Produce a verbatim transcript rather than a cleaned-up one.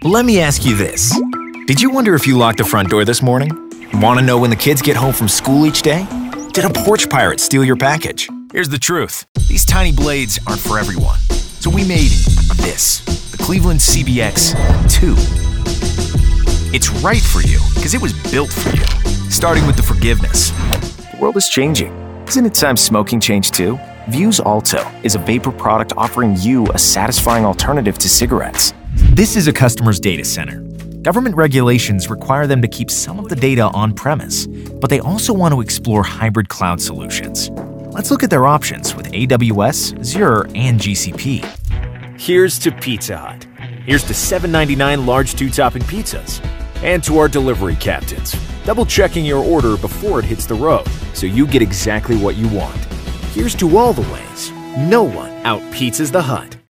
Let me ask you this. Did you wonder if you locked the front door this morning? Want to know when the kids get home from school each day? Did a porch pirate steal your package? Here's the truth. These tiny blades aren't for everyone. So we made this, the Cleveland C B X two. It's right for you because it was built for you. Starting with the forgiveness. The world is changing. Isn't it time smoking changed too? Vuse Alto is a vapor product offering you a satisfying alternative to cigarettes. This is a customer's data center. Government regulations require them to keep some of the data on-premise, but they also want to explore hybrid cloud solutions. Let's look at their options with A W S, Azure, and G C P. Here's to Pizza Hut. Here's to seven ninety-nine large two-topping pizzas. And to our delivery captains, double-checking your order before it hits the road so you get exactly what you want. Here's to all the ways no one out-pizzas the Hut.